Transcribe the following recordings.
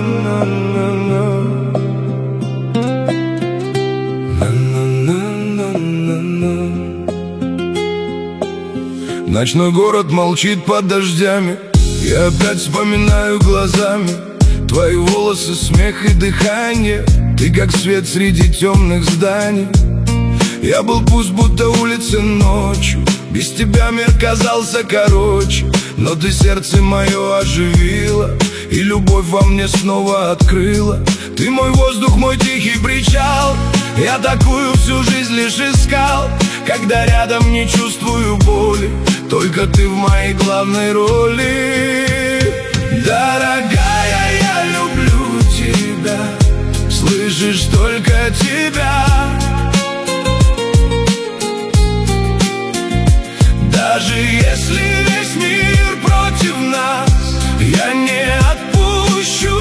Ночной город молчит под дождями. Я опять вспоминаю глазами твои волосы, смех и дыхание. Ты как свет среди темных зданий. Я был пуст, будто улицы ночью. Без тебя мир казался короче. Но ты сердце мое оживила, и любовь во мне снова открыла. Ты мой воздух, мой тихий причал. Я такую всю жизнь лишь искал, когда рядом не чувствую боли. Только ты в моей главной роли. Дорогая, я люблю тебя, слышишь, только тебя. Даже если весь мир против нас, я не отпущу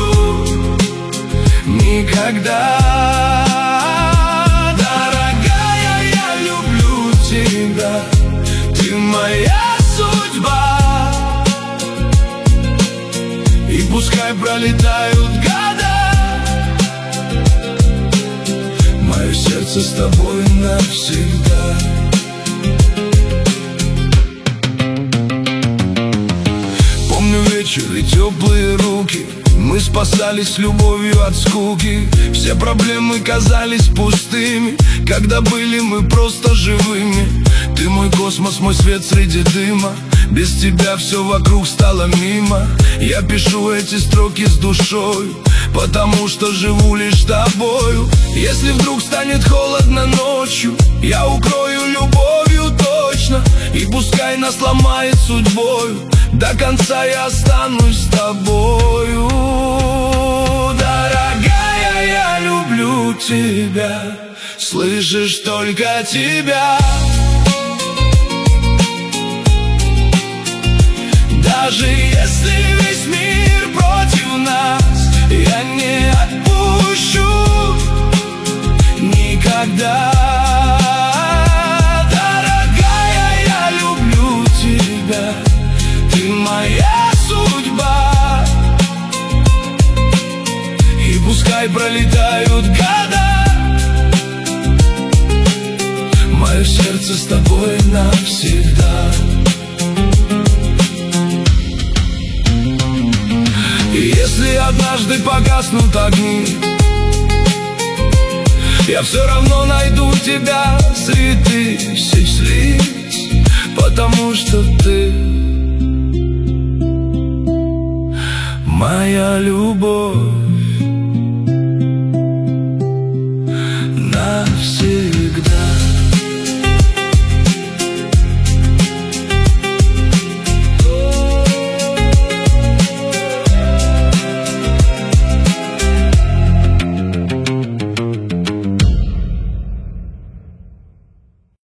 никогда. Дорогая, я люблю тебя, ты моя судьба. И пускай пролетают года, мое сердце с тобой навсегда. Вечер и теплые руки, мы спасались любовью от скуки. Все проблемы казались пустыми, когда были мы просто живыми. Ты мой космос, мой свет среди дыма. Без тебя все вокруг стало мимо. Я пишу эти строки с душой, потому что живу лишь тобою. Если вдруг станет холодно ночью, я укрою любовью точно. И пускай нас ломает судьбою, до конца я останусь с тобою. Дорогая, я люблю тебя, слышишь, только тебя. Даже если весь мир против нас, я не отпущу никогда. Дорогая, я люблю тебя, ты моя судьба. И пускай пролетают года, мое сердце с тобой навсегда. И если однажды погаснут огни, я все равно найду тебя среди тысяч лиц, потому что ты моя любовь навсегда.